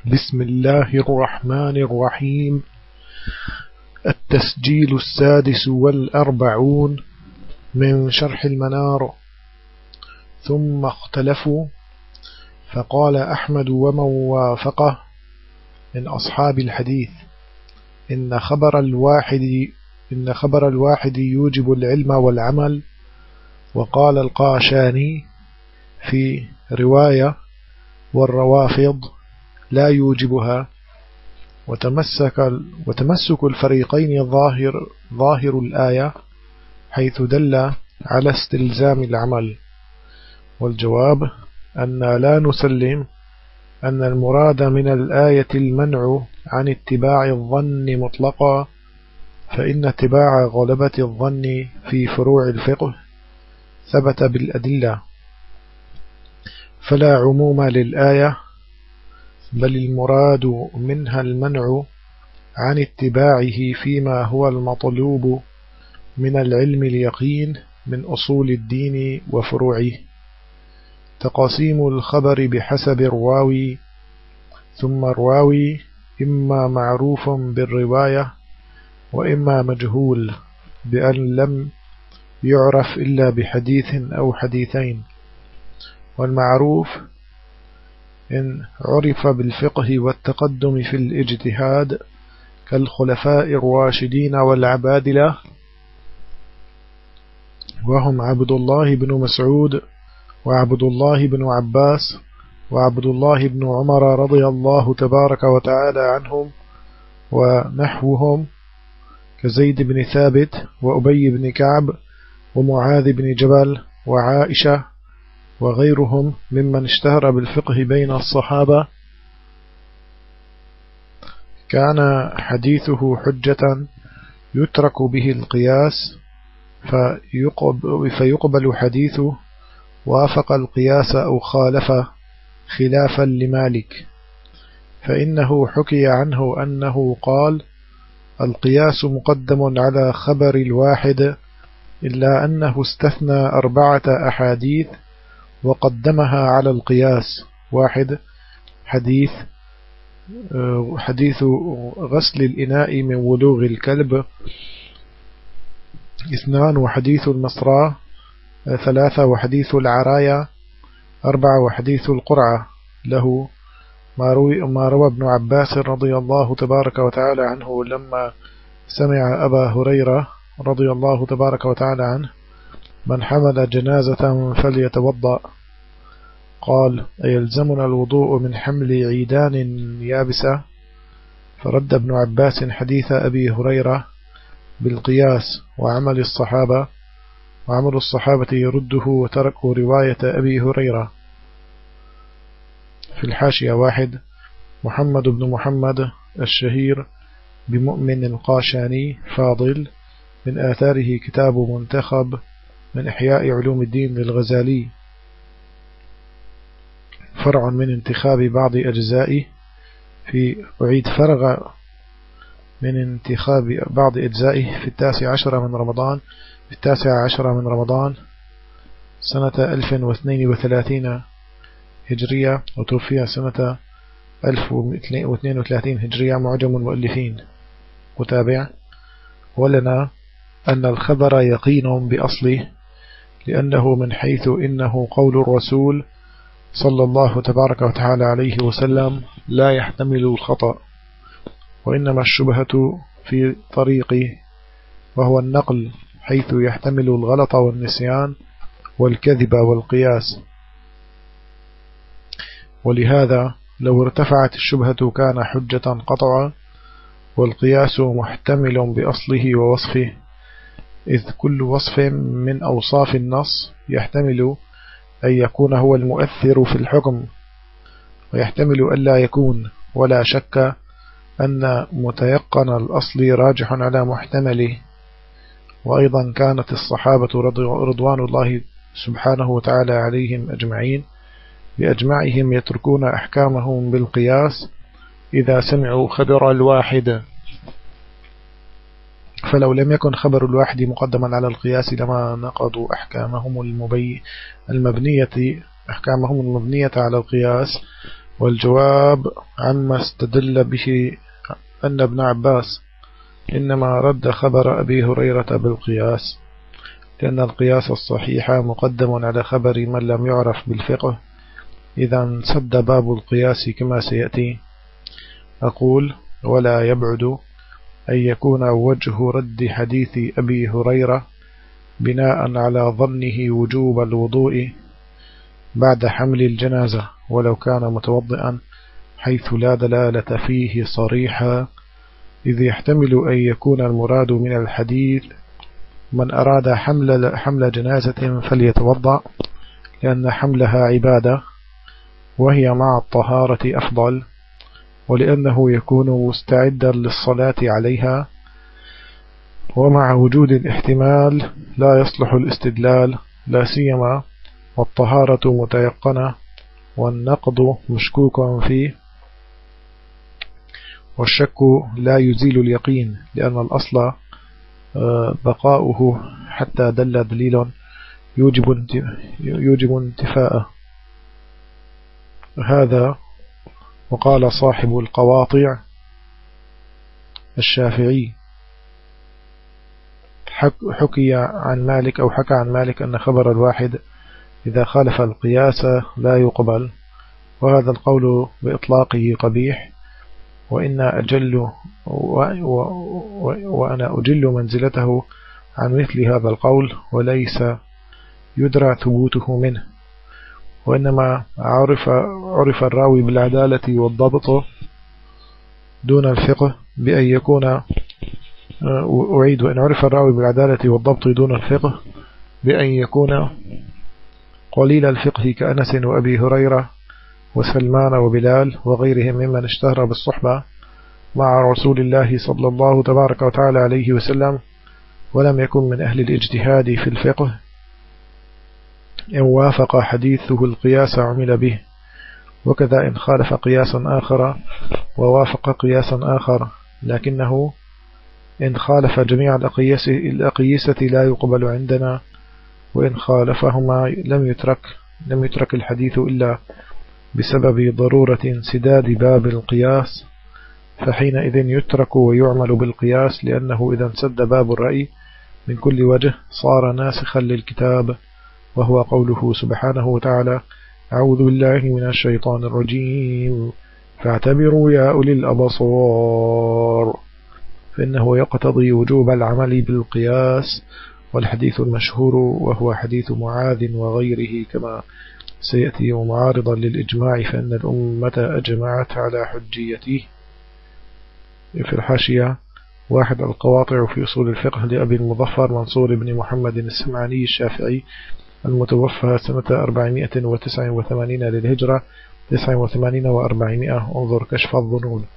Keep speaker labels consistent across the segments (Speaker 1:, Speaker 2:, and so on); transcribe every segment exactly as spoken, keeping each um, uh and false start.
Speaker 1: بسم الله الرحمن الرحيم. التسجيل السادس والأربعون من شرح المنار. ثم اختلفوا، فقال أحمد ومن وافقه من أصحاب الحديث إن خبر الواحد إن خبر الواحد يوجب العلم والعمل. وقال القاشاني في رواية والروافض لا يوجبها. وتمسك, وتمسك الفريقين ظاهر, ظاهر الآية حيث دل على استلزام العمل. والجواب أن لا نسلم أن المراد من الآية المنع عن اتباع الظن مطلقا، فإن اتباع غلبة الظن في فروع الفقه ثبت بالأدلة، فلا عموم للآية، بل المراد منها المنع عن اتباعه فيما هو المطلوب من العلم اليقين من أصول الدين وفروعه. تقاسيم الخبر بحسب الراوي. ثم الراوي إما معروف بالرواية وإما مجهول بأن لم يعرف إلا بحديث أو حديثين. والمعروف إن عرف بالفقه والتقدم في الاجتهاد كالخلفاء الراشدين والعبادلة، وهم عبد الله بن مسعود وعبد الله بن عباس وعبد الله بن عمر رضي الله تبارك وتعالى عنهم، ونحوهم كزيد بن ثابت وأبي بن كعب ومعاذ بن جبل وعائشة وغيرهم ممن اشتهر بالفقه بين الصحابة. كان حديثه حجة يترك به القياس فيقبل, فيقبل حديثه وافق القياس أو خالف، خلافا لمالك، فإنه حكي عنه أنه قال: القياس مقدم على خبر الواحد، إلا أنه استثنى أربعة أحاديث وقدمها على القياس: واحد حديث حديث غسل الإناء من ولوغ الكلب. اثنان وحديث المصراء. ثلاثة وحديث العرايا. أربعة وحديث القرعة له، ما روى, ما روى ابن عباس رضي الله تبارك وتعالى عنه لما سمع أبا هريرة رضي الله تبارك وتعالى عنه: من حمل جنازة فليتوضأ. قال: أيلزمنا الوضوء من حمل عيدان يابسة؟ فرد ابن عباس حديث أبي هريرة بالقياس وعمل الصحابة، وعمل الصحابة يرده وتركوا رواية أبي هريرة. في الحاشية: واحد محمد بن محمد الشهير بمؤمن القاشاني فاضل، من آثاره كتاب منتخب من إحياء علوم الدين للغزالي، فرع من انتخاب بعض أجزائه في أعيد فرغ من انتخاب بعض أجزائه في التاسع عشر من رمضان في التاسع عشر من رمضان سنة ألف واثنين وثلاثين هجرية، وتوفي سنة ألف واثنين وثلاثين هجرية. معجم المؤلفين. متابع: ولنا أن الخبر يقين بأصله، لأنه من حيث إنه قول الرسول صلى الله تبارك وتعالى عليه وسلم لا يحتمل الخطأ، وإنما الشبهة في طريقه وهو النقل، حيث يحتمل الغلط والنسيان والكذب والقياس. ولهذا لو ارتفعت الشبهة كان حجة قطعا، والقياس محتمل بأصله ووصفه، إذ كل وصف من أوصاف النص يحتمل أن يكون هو المؤثر في الحكم، ويحتمل ألا يكون، ولا شك أن متيقن الأصل راجح على محتمله. وأيضا كانت الصحابة رضوان الله سبحانه وتعالى عليهم أجمعين بأجمعهم يتركون أحكامهم بالقياس إذا سمعوا خبر الواحد، فلو لم يكن خبر الواحد مقدما على القياس لما نقضوا أحكامهم المبي المبنية أحكامهم المبنية على القياس، والجواب عما استدل به أن ابن عباس إنما رد خبر أبي هريرة بالقياس، لأن القياس الصحيح مقدم على خبر من لم يعرف بالفقه، إذا انسد باب القياس كما سيأتي. أقول: ولا يبعد أن يكون وجه رد حديث أبي هريرة بناء على ظنه وجوب الوضوء بعد حمل الجنازة ولو كان متوضئا، حيث لا دلالة فيه صريحة، إذ يحتمل أن يكون المراد من الحديث من أراد حمل, حمل جنازة فليتوضأ، لأن حملها عبادة وهي مع الطهارة أفضل، ولأنه يكون مستعدا للصلاة عليها، ومع وجود الاحتمال لا يصلح الاستدلال، لا سيما والطهارة متيقنة والنقض مشكوك فيه، والشك لا يزيل اليقين، لأن الأصل بقاؤه حتى دل دليل يوجب يوجب انتفاءه. هذا وقال صاحب القواطع الشافعي حكي عن مالك أو حكى عن مالك أن خبر الواحد إذا خالف القياس لا يقبل، وهذا القول بإطلاقه قبيح، وإن أجل و و وأنا أجل منزلته عن مثل هذا القول، وليس يدرى ثبوته منه، وإنما عرف, عرف الراوي بالعدالة والضبط دون الفقه بأن يكون أعيد وإن عرف الراوي بالعدالة والضبط دون الفقه بأن يكون قليل الفقه كأنس وأبي هريرة وسلمان وبلال وغيرهم ممن اشتهر بالصحبة مع رسول الله صلى الله تبارك وتعالى عليه وسلم، ولم يكن من أهل الاجتهاد في الفقه، إن وافق حديثه القياس عمل به، وكذا إن خالف قياسا آخر ووافق قياسا آخر، لكنه إن خالف جميع الأقيسة لا يقبل عندنا، وإن خالفهما لم يترك لم يترك الحديث إلا بسبب ضرورة انسداد باب القياس، فحينئذ يترك ويعمل بالقياس، لأنه إذا انسد باب الرأي من كل وجه صار ناسخا للكتاب، وهو قوله سبحانه وتعالى: أعوذ بالله من الشيطان الرجيم فاعتبروا يا أولي الأبصار، فإنه يقتضي وجوب العمل بالقياس، والحديث المشهور وهو حديث معاذ وغيره كما سيأتي معارضا للإجماع، فإن الأمة أجمعت على حجيته. في الحاشية: واحد القواطع في أصول الفقه لأبي المظفر منصور بن محمد السمعاني الشافعي المتوفى سنة أربعمائة وتسعة وثمانين للهجرة تسعة وثمانين وأربعمائة، انظر كشف الظنون.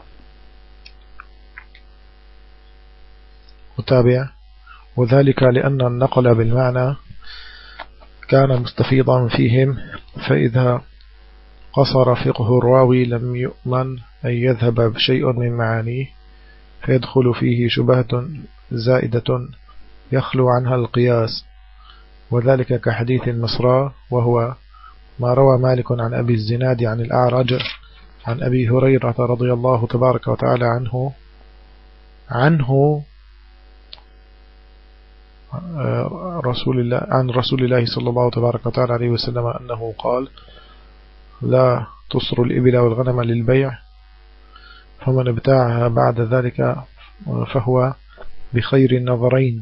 Speaker 1: وتابع: وذلك لأن النقل بالمعنى كان مستفيضا فيهم، فإذا قصر فقه الراوي لم يؤمن أن يذهب بشيء من معانيه، فيدخل فيه شبهة زائدة يخلو عنها القياس، وذلك كحديث المصرى، وهو ما روى مالك عن أبي الزناد عن الأعرج عن أبي هريرة رضي الله تبارك وتعالى عنه عنه رسول الله عن رسول الله صلى الله تبارك وتعالى عليه وسلم أنه قال: لا تصر الإبل والغنم للبيع، فمن ابتاعها بعد ذلك فهو بخير النظرين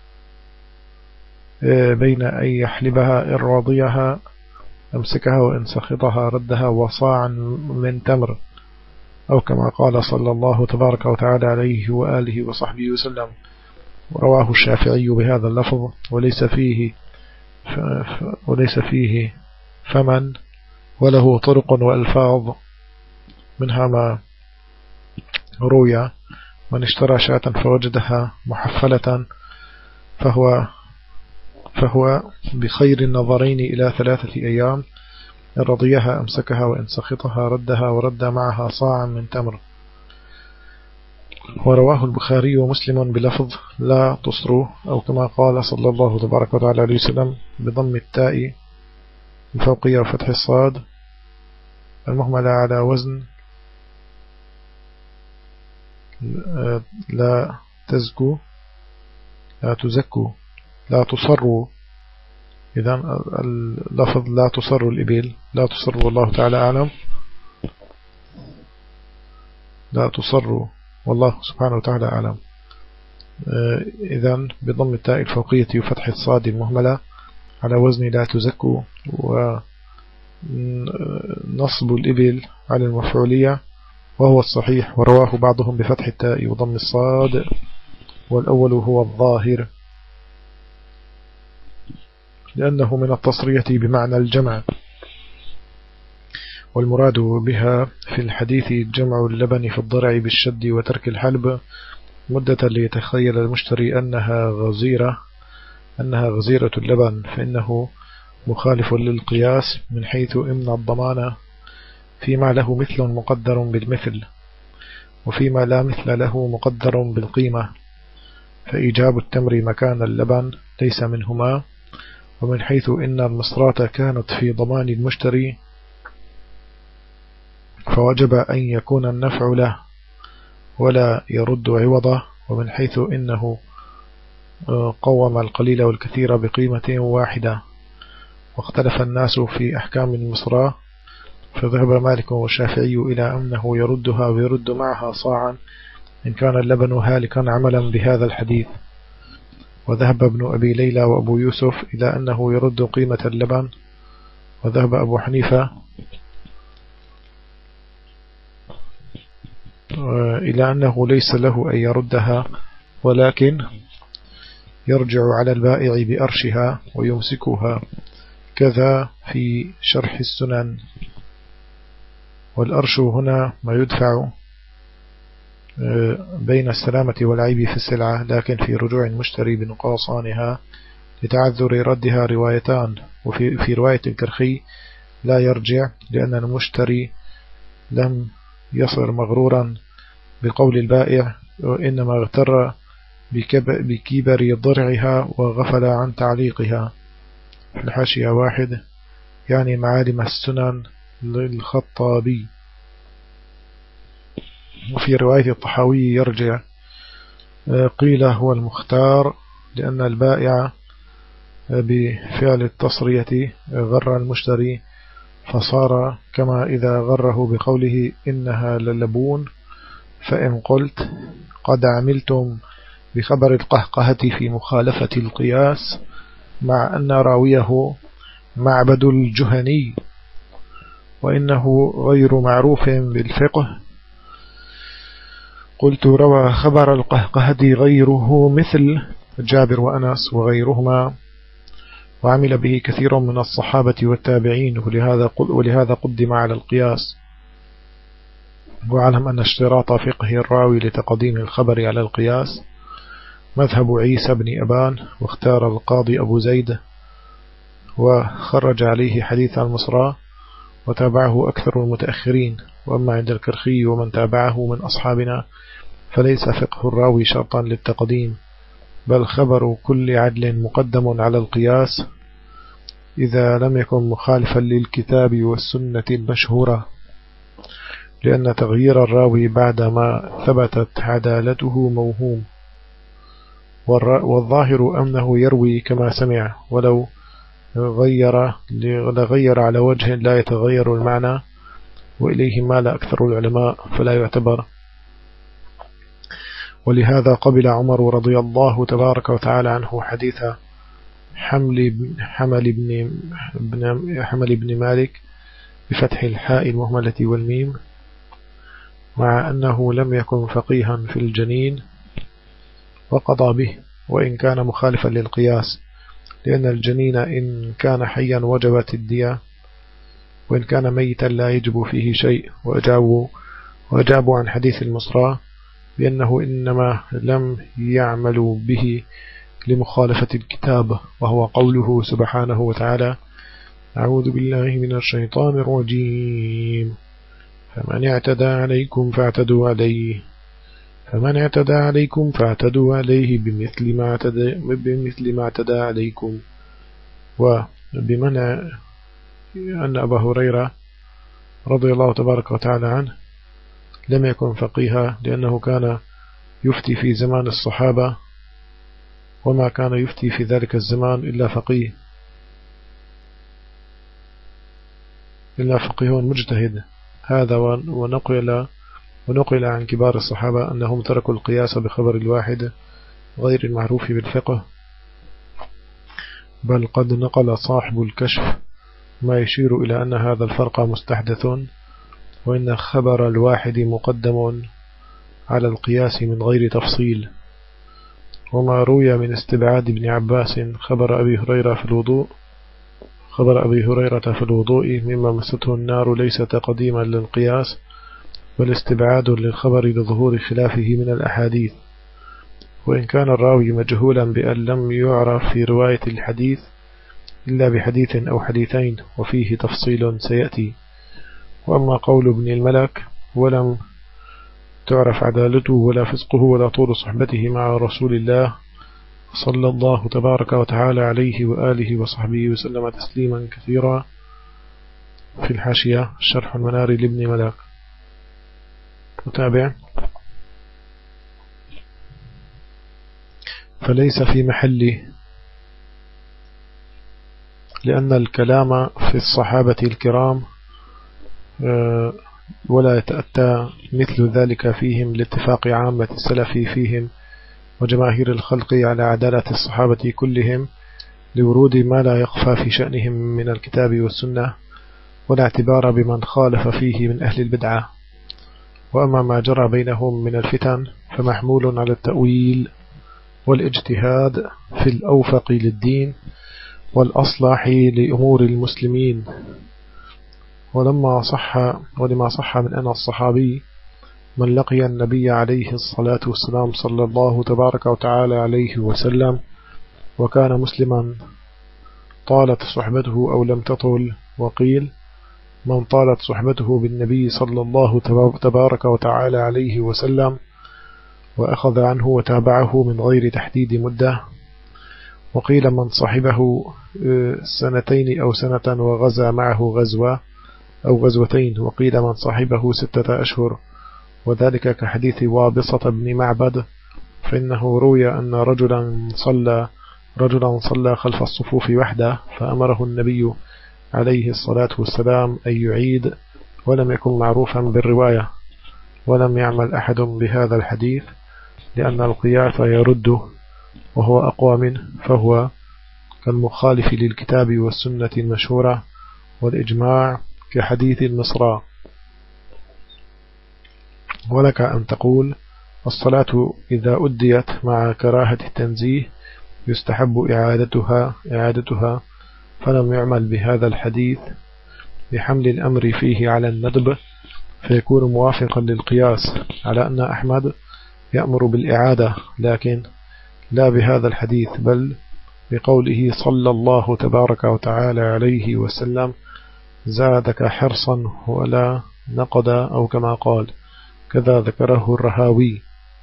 Speaker 1: بين أن يحلبها إن راضيها أمسكها وإن سخطها ردها وصاعا من تمر، أو كما قال صلى الله تبارك وتعالى عليه وآله وصحبه وسلم. رواه الشافعي بهذا اللفظ، وليس فيه وليس فيه فمن، وله طرق وألفاظ، منها ما روي: من اشترى شاة فوجدها محفلة فهو فهو بخير النظرين إلى ثلاثة أيام، إن رضيها أمسكها وإن سخطها ردها ورد معها صاعا من تمر. ورواه البخاري ومسلم بلفظ: لا تصروا، أو كما قال صلى الله تبارك وتعالى عليه وسلم بضم التاء الفوقية وفتح الصاد: المهملة على وزن لا تزكو، لا تزكو، لا تصروا. إذن اللفظ لا تصر الإبل، لا تصر والله تعالى أعلم، لا تصر والله سبحانه وتعالى أعلم. إذن بضم التاء الفوقية وفتح الصاد المهملة على وزن لا تزكوا، ونصب الإبل على المفعولية وهو الصحيح، ورواه بعضهم بفتح التاء وضم الصاد، والأول هو الظاهر لأنه من التصرية بمعنى الجمع، والمراد بها في الحديث جمع اللبن في الضرع بالشد وترك الحلب مدة ليتخيل المشتري أنها غزيرة أنها غزيرة اللبن، فإنه مخالف للقياس من حيث إن الضمان فيما له مثل مقدر بالمثل، وفيما لا مثل له مقدر بالقيمة، فإيجاب التمر مكان اللبن ليس منهما. ومن حيث إن المصراة كانت في ضمان المشتري فوجب أن يكون النفع له ولا يرد عوضه. ومن حيث إنه قوم القليل والكثير بقيمة واحدة، واختلف الناس في أحكام المصراة، فذهب مالك والشافعي إلى أنه يردها ويرد معها صاعا إن كان اللبن هالكا عملا بهذا الحديث. وذهب ابن أبي ليلى وأبو يوسف إلى أنه يرد قيمة اللبن. وذهب أبو حنيفة إلى أنه ليس له أن يردها، ولكن يرجع على البائع بأرشها ويمسكها، كذا في شرح السنن. والأرش هنا ما يدفع بين السلامة والعيب في السلعة، لكن في رجوع المشتري بنقاصانها لتعذر ردها روايتان. وفي في رواية الكرخي لا يرجع لأن المشتري لم يصر مغرورا بقول البائع، وإنما اغتر بكبر ضرعها وغفل عن تعليقها. في الحاشية واحد يعني معالم السنن للخطابي. وفي رواية الطحاوي يرجع، قيل هو المختار لأن البائع بفعل التصرية غر المشتري، فصار كما إذا غره بقوله إنها للبون. فإن قلت قد عملتم بخبر القهقهة في مخالفة القياس مع أن راويه معبد الجهني وإنه غير معروف بالفقه، قلت روى خبر القهقهة غيره مثل جابر وأنس وغيرهما، وعمل به كثير من الصحابة والتابعين، ولهذا ولهذا قدم على القياس. واعلم أن اشتراط فقه الراوي لتقديم الخبر على القياس مذهب عيسى بن أبان، واختار القاضي أبو زيد وخرج عليه حديث المصراء، وتابعه أكثر المتأخرين. وأما عند الكرخي ومن تابعه من أصحابنا فليس فقه الراوي شرطا للتقديم، بل خبر كل عدل مقدم على القياس إذا لم يكن مخالفا للكتاب والسنة المشهورة، لأن تغيير الراوي بعدما ثبتت عدالته موهوم. والظاهر أنه يروي كما سمع، ولو غير لغير على وجه لا يتغير المعنى، وإليه مال أكثر العلماء فلا يعتبر. ولهذا قبل عمر رضي الله تبارك وتعالى عنه حديث حمل حمل بن بن حمل بن مالك بفتح الحاء المهملة والميم، مع أنه لم يكن فقيها في الجنين، وقضى به وإن كان مخالفا للقياس، لأن الجنين إن كان حيا وجبت الدية، وإن كان ميتا لا يجب فيه شيء. وأجابوا, وأجابوا عن حديث المصراء بأنه إنما لم يعملوا به لمخالفة الكتاب، وهو قوله سبحانه وتعالى: أعوذ بالله من الشيطان الرجيم، فمن اعتدى عليكم فاعتدوا عليه فمن اعتدى عليكم فاعتدوا عليه بمثل ما اعتدى بمثل ما اعتدى عليكم. وبمنع أن أبا هريرة رضي الله تبارك وتعالى عنه لم يكن فقيها، لأنه كان يفتي في زمان الصحابة، وما كان يفتي في ذلك الزمان إلا فقيه إلا فقيه مجتهد. هذا ونقل ونقل عن كبار الصحابة أنهم تركوا القياس بخبر الواحد غير المعروف بالفقه، بل قد نقل صاحب الكشف ما يشير إلى أن هذا الفرق مستحدث، وإن خبر الواحد مقدم على القياس من غير تفصيل. وما روي من استبعاد ابن عباس خبر أبي هريرة في الوضوء خبر أبي هريرة في الوضوء مما مسته النار ليس تقديما للقياس، بل استبعاد للخبر لظهور خلافه من الأحاديث، وإن كان الراوي مجهولا بأن لم يعرف في رواية الحديث إلا بحديث أو حديثين، وفيه تفصيل سيأتي. وأما قول ابن الملك ولم تعرف عدالته ولا فسقه ولا طول صحبته مع رسول الله صلى الله تبارك وتعالى عليه وآله وصحبه وسلم تسليما كثيرا، في الحاشية شرح المنار لابن ملك. متابع. فليس في محله، لأن الكلام في الصحابة الكرام ولا يتأتى مثل ذلك فيهم لاتفاق عامة السلف فيهم وجماهير الخلق على عدالة الصحابة كلهم، لورود ما لا يخفى في شأنهم من الكتاب والسنة، ولا اعتبار بمن خالف فيه من أهل البدعة. وأما ما جرى بينهم من الفتن فمحمول على التأويل والاجتهاد في الأوفق للدين والأصلح لأمور المسلمين. ولما صح ولما صح من أن الصحابي من لقي النبي عليه الصلاة والسلام صلى الله تبارك وتعالى عليه وسلم وكان مسلما طالت صحبته أو لم تطل، وقيل من طالت صحبته بالنبي صلى الله تبارك وتعالى عليه وسلم وأخذ عنه وتابعه من غير تحديد مدة، وقيل من صحبه سنتين أو سنة وغزا معه غزوة أو غزوتين، وقيل من صحبه ستة أشهر، وذلك كحديث وابصة بن معبد، فإنه روي أن رجلا صلى رجلا صلى خلف الصفوف وحده، فأمره النبي عليه الصلاة والسلام أن يعيد، ولم يكن معروفا بالرواية، ولم يعمل أحد بهذا الحديث، لأن القياس يرده وهو أقوى منه، فهو كالمخالف للكتاب والسنة المشهورة والإجماع كحديث المصراء. ولك أن تقول الصلاة إذا أديت مع كراهة التنزيه يستحب إعادتها إعادتها فلم يعمل بهذا الحديث بحمل الأمر فيه على الندب، فيكون موافقا للقياس على أن أحمد يأمر بالإعادة، لكن لا بهذا الحديث، بل بقوله صلى الله تبارك وتعالى عليه وسلم زادك حرصا ولا نقد، أو كما قال، كذا ذكره الرهاوي.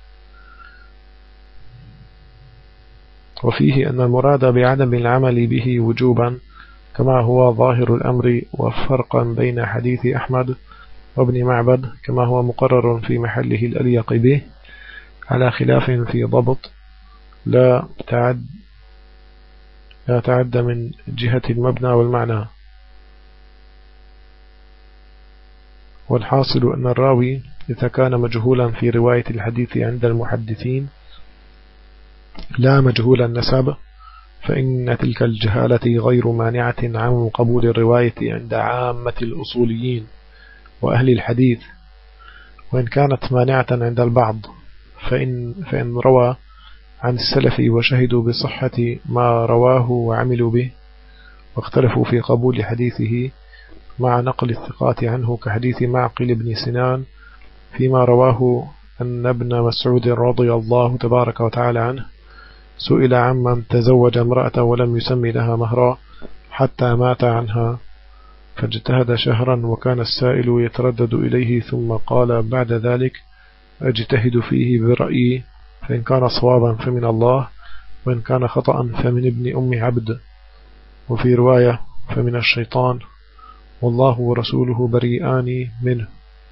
Speaker 1: وفيه أن المراد بعدم العمل به وجوبا كما هو ظاهر الأمر، وفرقا بين حديث أحمد وابن معبد كما هو مقرر في محله الأليق به، على خلاف في ضبط لا تعد لا تعد من جهة المبنى والمعنى. والحاصل أن الراوي إذا كان مجهولا في رواية الحديث عند المحدثين لا مجهول النسب، فإن تلك الجهالة غير مانعة عن قبول الرواية عند عامة الأصوليين وأهل الحديث، وإن كانت مانعة عند البعض فإن, فإن روى عن السلف وشهدوا بصحة ما رواه وعملوا به واختلفوا في قبول حديثه مع نقل الثقات عنه، كحديث معقل بن سنان فيما رواه أن ابن مسعود رضي الله تبارك وتعالى عنه سئل عمن تزوج امرأة ولم يسمي لها مهرا حتى مات عنها، فاجتهد شهرا وكان السائل يتردد إليه، ثم قال بعد ذلك أجتهد فيه برأيي، فإن كان صوابا فمن الله، وإن كان خطأ فمن ابن أم عبد، وفي رواية فمن الشيطان، والله ورسوله بريئان منه.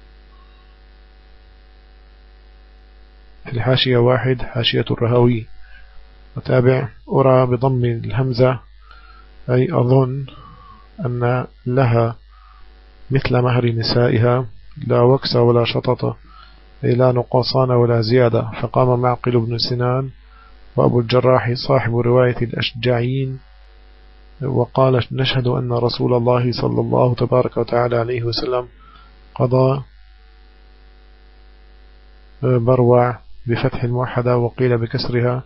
Speaker 1: في الحاشية واحد حاشية الرهوي. وتابع: أرى بضم الهمزة أي أظن أن لها مثل مهر نسائها لا وكس ولا شطط، أي لا نقصان ولا زيادة. فقام معقل بن سنان وأبو الجراح صاحب رواية الأشجعين وقال: نشهد أن رسول الله صلى الله تبارك وتعالى عليه وسلم قضى بروع بفتح الموحدة، وقيل بكسرها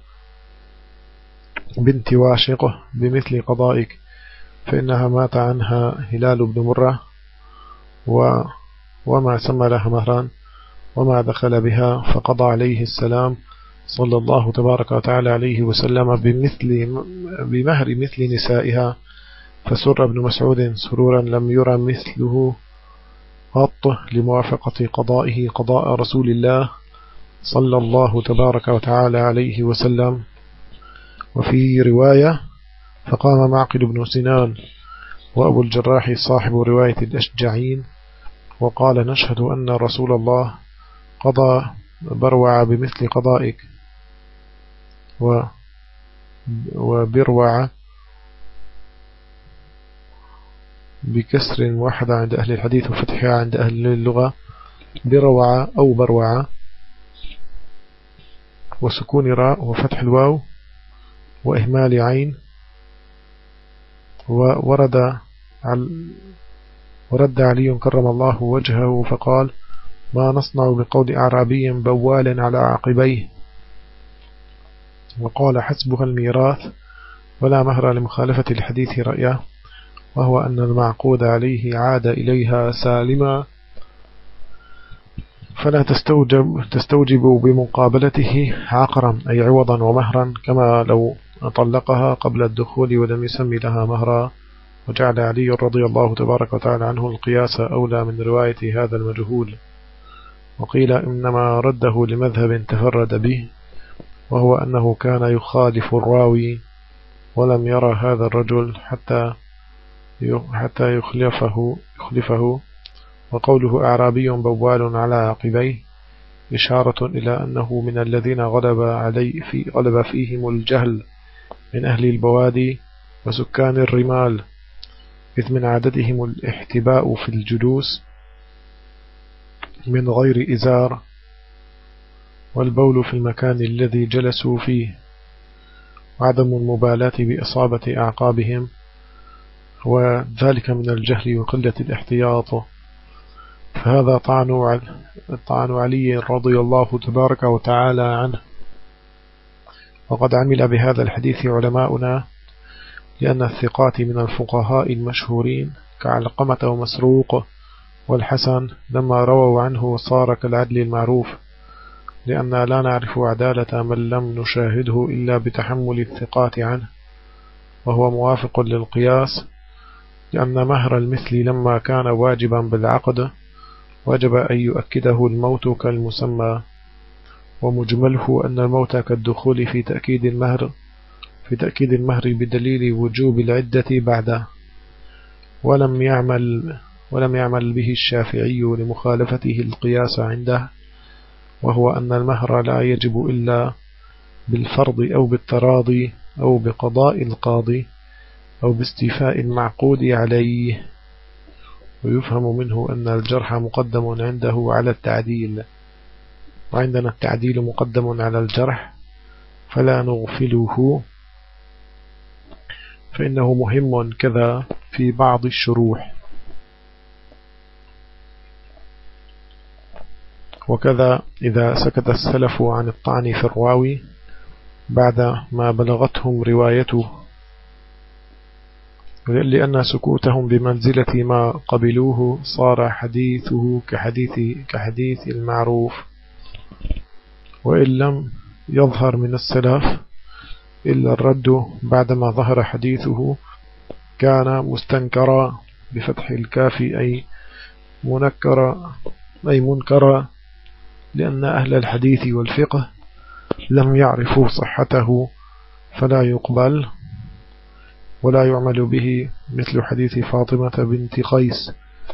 Speaker 1: بنت واشقه بمثل قضائك، فإنها مات عنها هلال بن مرة و وما سمى لها مهرا وما دخل بها، فقضى عليه السلام صلى الله تبارك وتعالى عليه وسلم بمثل بمهر مثل نسائها. فسر ابن مسعود سرورا لم يرى مثله قط لموافقة قضائه قضاء رسول الله صلى الله تبارك وتعالى عليه وسلم. وفي رواية: فقام معقل بن سنان وأبو الجراح صاحب رواية الأشجعين وقال: نشهد أن رسول الله قضى بروع بمثل قضائك. و وبروع بكسر واحدة عند أهل الحديث وفتحها عند أهل اللغة بروع أو بروع، وسكون راء وفتح الواو وإهمال عين. وورد ورد علي كرم الله وجهه فقال: ما نصنع بقول أعرابي بوال على عقبيه. وقال: حسبها الميراث ولا مهر لمخالفة الحديث رأيه، وهو أن المعقود عليه عاد إليها سالما، فلا تستوجب, تستوجب بمقابلته عقرا أي عوضا ومهرا، كما لو طلقها قبل الدخول ولم يسمي لها مهرا. وجعل علي رضي الله تبارك وتعالى عنه القياس أولى من رواية هذا المجهول. وقيل إنما رده لمذهب تفرد به، وهو أنه كان يخالف الراوي ولم يرى هذا الرجل حتى حتى يخلفه, يخلفه. وقوله أعرابي بوال على عقبيه إشارة إلى أنه من الذين غلب, علي في غلب فيهم الجهل من أهل البوادي وسكان الرمال، إذ من عادتهم الاحتباء في الجلوس من غير إزار، والبول في المكان الذي جلسوا فيه، وعدم المبالاة بإصابة أعقابهم، وذلك من الجهل وقلة الاحتياط. فهذا طعن طعن علي رضي الله تبارك وتعالى عنه. وقد عمل بهذا الحديث علماؤنا، لأن الثقات من الفقهاء المشهورين كعلقمة ومسروق والحسن لما رووا عنه صار كالعدل المعروف، لأننا لا نعرف عدالة من لم نشاهده إلا بتحمل الثقات عنه، وهو موافق للقياس، لأن مهر المثل لما كان واجبا بالعقد وجب أن يؤكده الموت كالمسمى. ومجمله أن الموت كالدخول في تأكيد المهر في تأكيد المهر بدليل وجوب العدة بعده. ولم يعمل ولم يعمل به الشافعي لمخالفته القياس عنده، وهو أن المهر لا يجب إلا بالفرض أو بالتراضي أو بقضاء القاضي أو باستيفاء المعقود عليه. ويفهم منه أن الجرح مقدم عنده على التعديل، وعندنا التعديل مقدم على الجرح، فلا نغفله، فإنه مهم كذا في بعض الشروح. وكذا إذا سكت السلف عن الطعن في الراوي بعد ما بلغتهم روايته، لأن سكوتهم بمنزلة ما قبلوه صار حديثه كحديث, كحديث المعروف. وإن لم يظهر من السلف إلا الرد بعدما ظهر حديثه كان مستنكرا بفتح الكاف أي منكرا أي منكرا، لأن أهل الحديث والفقه لم يعرفوا صحته فلا يقبل، ولا يعمل به مثل حديث فاطمة بنت قيس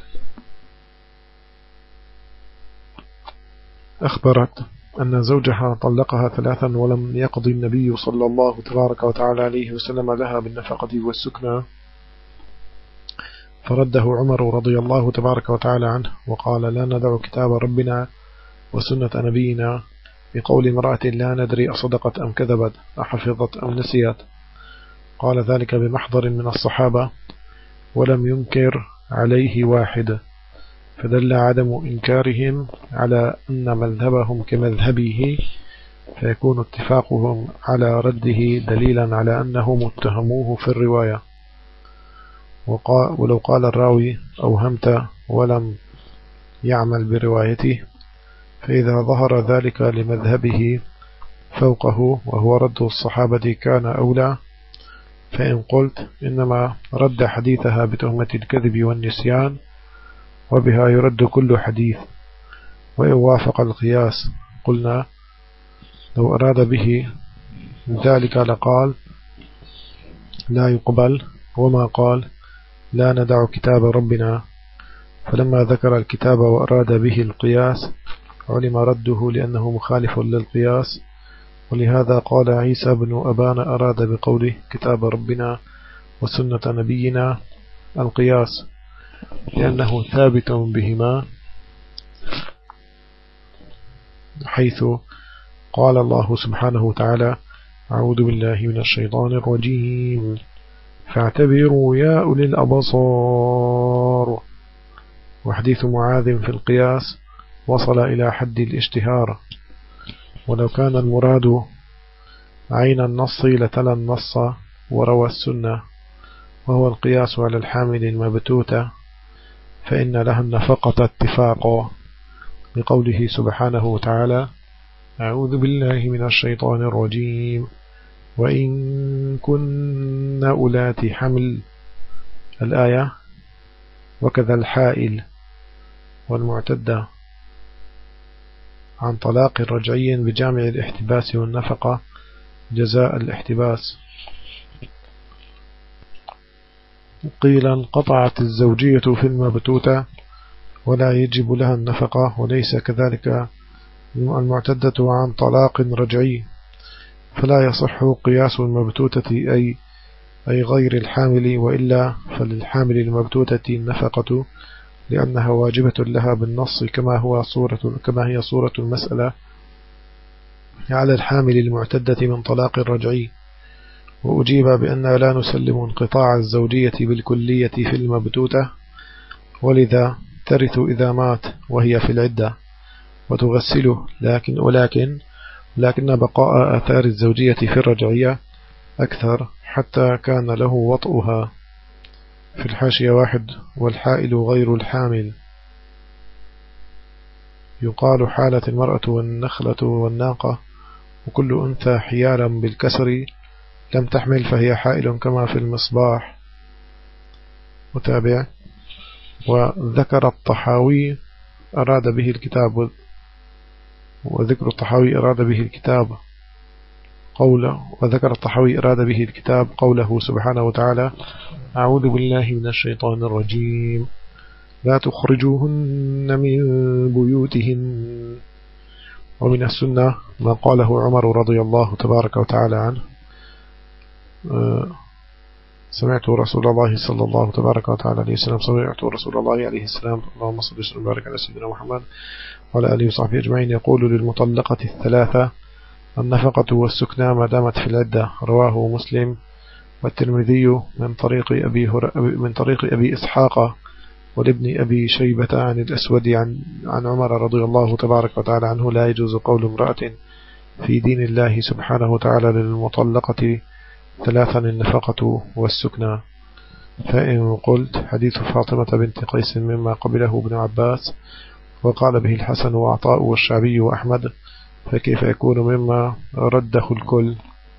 Speaker 1: أخبرت أن زوجها طلقها ثلاثا ولم يقضي النبي صلى الله تبارك وتعالى عليه وسلم لها بالنفقة والسكنى، فرده عمر رضي الله تبارك وتعالى عنه وقال: لا ندع كتاب ربنا وسنة نبينا بقول امرأة لا ندري أصدقت أم كذبت، أحفظت أم نسيت. قال ذلك بمحضر من الصحابة ولم ينكر عليه واحد، فدل عدم إنكارهم على أن مذهبهم كمذهبه، فيكون اتفاقهم على رده دليلا على أنهم اتهموه في الرواية. ولو قال الراوي أوهمت ولم يعمل بروايته، فإذا ظهر ذلك لمذهبه فوقه وهو رد الصحابة كان أولى. فإن قلت إنما رد حديثها بتهمة الكذب والنسيان وبها يرد كل حديث، وإن وافق القياس قلنا لو أراد به ذلك لقال لا يقبل، وما قال لا ندع كتاب ربنا، فلما ذكر الكتاب وأراد به القياس علم رده لأنه مخالف للقياس. ولهذا قال عيسى بن أبان أراد بقوله كتاب ربنا وسنة نبينا القياس، لأنه ثابت بهما، حيث قال الله سبحانه وتعالى: أعوذ بالله من الشيطان الرجيم فاعتبروا يا أولي الأبصار. وحديث معاذ في القياس وصل إلى حد الاشتهار، ولو كان المراد عين النص لتلا النص وروى السنة، وهو القياس على الحامل المبتوتة، فإن لها النفقة اتفاقا بقوله سبحانه وتعالى: أعوذ بالله من الشيطان الرجيم وإن كن أولات حمل الآية، وكذا الحائل والمعتدة عن طلاق رجعي بجامع الاحتباس والنفقة جزاء الاحتباس. قيل انقطعت الزوجية في المبتوتة ولا يجب لها النفقة، وليس كذلك المعتدة عن طلاق رجعي، فلا يصح قياس المبتوتة أي أي غير الحامل، وإلا فللحامل المبتوتة النفقة لأنها واجبة لها بالنص، كما هو صورة كما هي صورة المسألة على الحامل المعتدة من طلاق رجعي. وأجيب بأن لا نسلم انقطاع الزوجية بالكلية في المبتوتة، ولذا ترث إذا مات وهي في العدة وتغسله، لكن ولكن لكن بقاء آثار الزوجية في الرجعية أكثر، حتى كان له وطئها. في الحاشية واحد: والحائل غير الحامل يقال حالة المرأة والنخلة والناقة، وكل أنثى حيالا بالكسر لم تحمل فهي حائل كما في المصباح. متابع. وذكر الطحاوي أراد به الكتاب وذكر الطحاوي أراد به الكتاب قوله وذكر الطحاوي أراد به الكتاب قوله سبحانه وتعالى: أعوذ بالله من الشيطان الرجيم لا تخرجوهن من بيوتهن. ومن السنة ما قاله عمر رضي الله تبارك وتعالى عنه: سمعت رسول الله صلى الله تبارك وتعالى عليه وسلم سمعت رسول الله عليه السلام اللهم صل وسلم وبارك على سيدنا محمد وعلى آله وصحبه أجمعين يقول للمطلقة الثلاثة النفقة والسكنى ما دامت في العدة. رواه مسلم والترمذي من طريق أبي هر... من طريق أبي إسحاق ولابن أبي شيبة عن الأسود عن عن عمر رضي الله تبارك وتعالى عنه: لا يجوز قول امرأة في دين الله سبحانه وتعالى للمطلقة ثلاثا النفقة والسكنى. فإن قلت حديث فاطمة بنت قيس مما قبله ابن عباس وقال به الحسن وعطاء والشعبي وأحمد، فكيف يكون مما رده الكل؟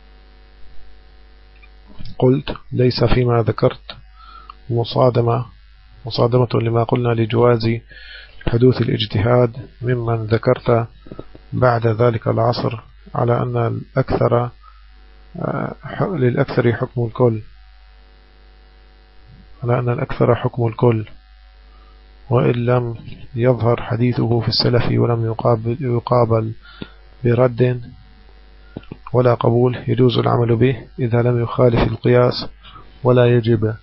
Speaker 1: قلت: ليس فيما ذكرت مصادمة مصادمة لما قلنا لجواز حدوث الاجتهاد ممن ذكرت بعد ذلك العصر، على أن الأكثر للأكثر حكم الكل. على أن الأكثر حكم الكل، وإن لم يظهر حديثه في السلف ولم يقابل, يقابل برد ولا قبول يجوز العمل به إذا لم يخالف القياس ولا يجب.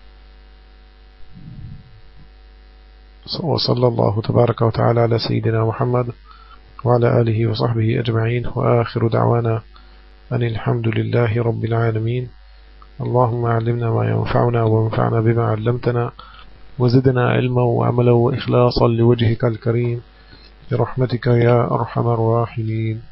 Speaker 1: وصلى الله تبارك وتعالى على سيدنا محمد وعلى آله وصحبه أجمعين، وآخر دعوانا أن الحمد لله رب العالمين. اللهم علمنا ما ينفعنا وانفعنا بما علمتنا، وزدنا علما وعملا وإخلاصا لوجهك الكريم برحمتك يا أرحم الراحمين.